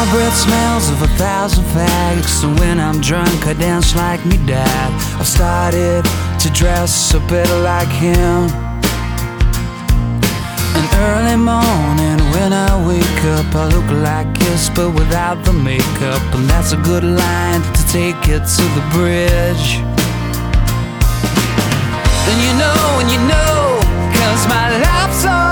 breath smells of 1,000 fags, so when I'm drunk I dance like me dad. I've started to dress a bit like him. An early morning when I wake up, I look like Kiss but without the makeup, and that's a good line to take it to the bridge. And you know, 'cause my life's all